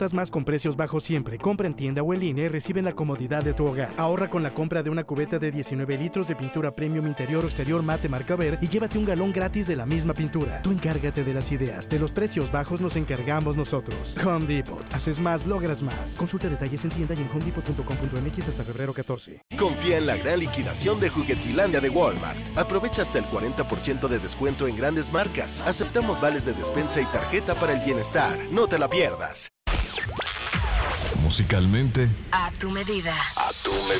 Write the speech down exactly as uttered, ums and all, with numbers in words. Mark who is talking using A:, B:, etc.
A: más con precios bajos siempre. Compra en tienda o en línea y recibe en la comodidad de tu hogar. Ahorra con la compra de una cubeta de diecinueve litros de pintura premium interior o exterior mate marca Ver y llévate un galón gratis de la misma pintura. Tú encárgate de las ideas. De los precios bajos nos encargamos nosotros. Home Depot. Haces más, logras más. Consulta detalles en tienda y en home depot punto com punto m x hasta febrero catorce.
B: Confía en la gran liquidación de Juguetilandia de Walmart. Aprovecha hasta el cuarenta por ciento de descuento en grandes marcas. Aceptamos vales de despensa y tarjeta para el bienestar. No te la pierdas.
C: Musicalmente,
D: a tu medida.
C: a tu medida.